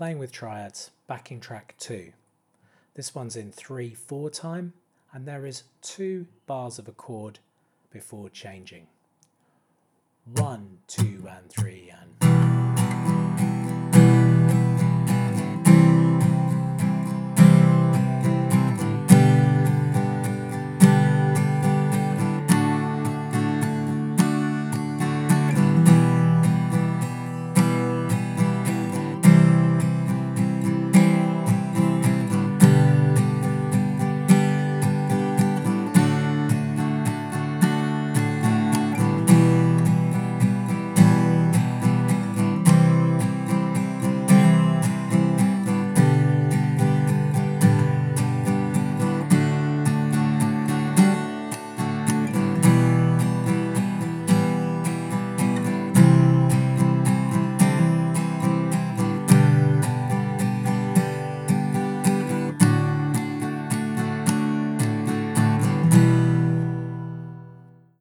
Playing with Triads, backing track 2. This one's in 3/4 time, and there is 2 bars of a chord before changing. 1, 2 and 3 and